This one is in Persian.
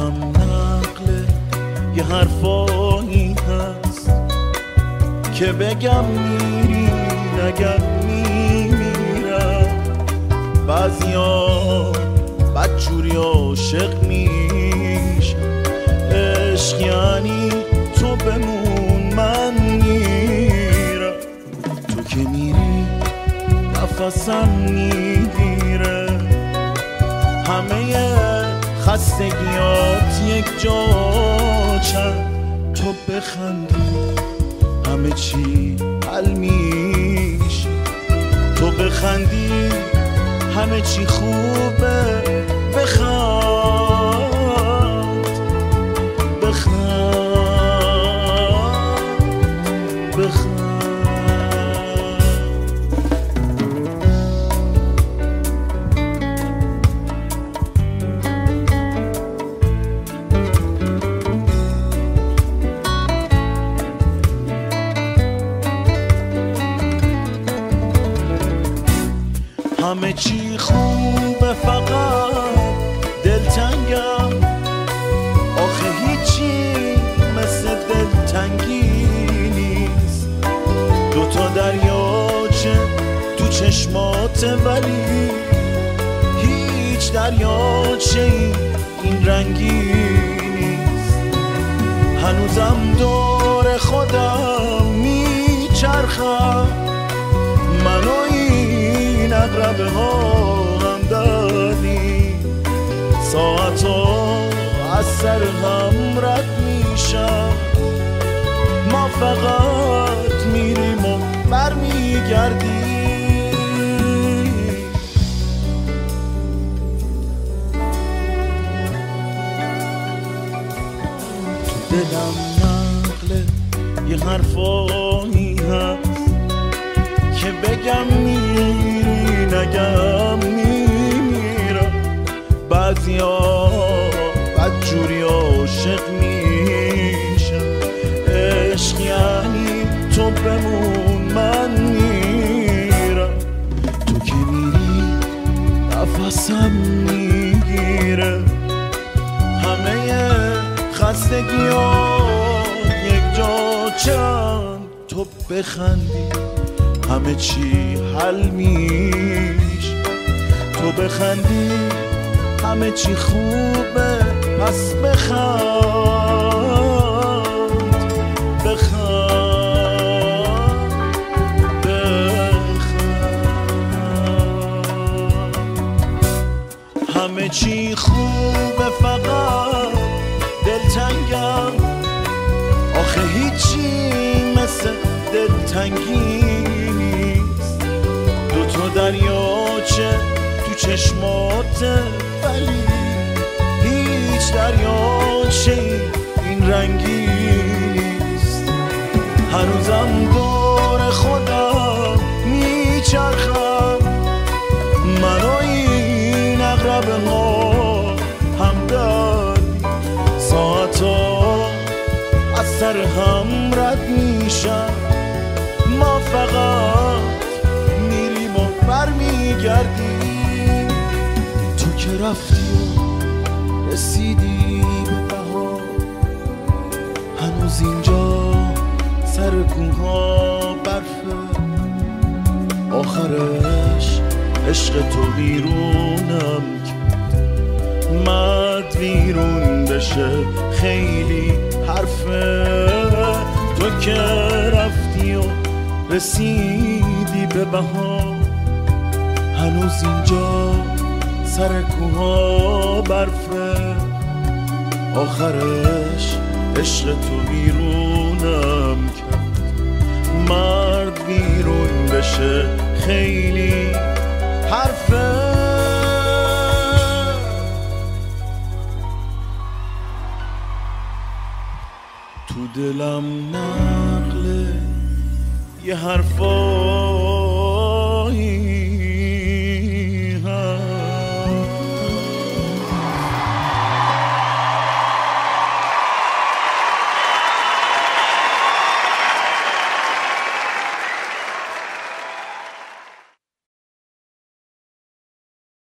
دلم نقل یه حرفایی هست که بگم میری نگم میمیرم. بعضیا بدجوری عاشق میشم، عشق یعنی تو بمون من میرم. تو که میری نفسم میگیره، همه خستگیات یک جا چند. تو بخندی همه چی حل میشه، تو بخندی همه چی خوبه. بخند بخند بخند. همه چی خوبه فقط دلتنگم، آخه هیچی مثل دلتنگی نیست. دوتا دریاچه تو چشماته ولی هیچ دریاچه این رنگی نیست. هنوزم دور خودم میچرخم، منو این اقربه ها هم دادی. ساعتا از سر هم رد میشم، ما فقط میریم و برمیگردیم. تو دلم نقل یه حرفایی هست که بگم میری نگم میمیرم. بعضیا بدجوری عاشق میشم، عشق یعنی تو بمون من میرم. تو که میری نفسم میگیره، همه خستگیات یک جا چند. تو بخندی همه چی حل میشه، تو بخندی همه چی خوبه. پس بخند بخند بخند. همه چی خوبه فقط دلتنگم، آخه هیچی مثل دلتنگی نیست. دوتا دریاچه تو چشماته ولی هیچ دریاچه این رنگی نیست. هنوزم دور خودم میچرخم، منو این اقربه ها هم دادی. ساعتا از سر هم رد میشم، ما فقط میریم و برمیگردیم. تو که رفتی و رسیدی به بهار، هنوز اینجا سر کوها برفه. آخرش عشق تو ویرونم کرد، مد ویرون بشه خیلی حرفه. تو که رفتی و رسیدی به بهار، هنوز اینجا سر کوها برفه. آخرش عشق تو ویرونم کرد، مرد ویرون بشه خیلی حرفه. تو دلم نقل یه حرفا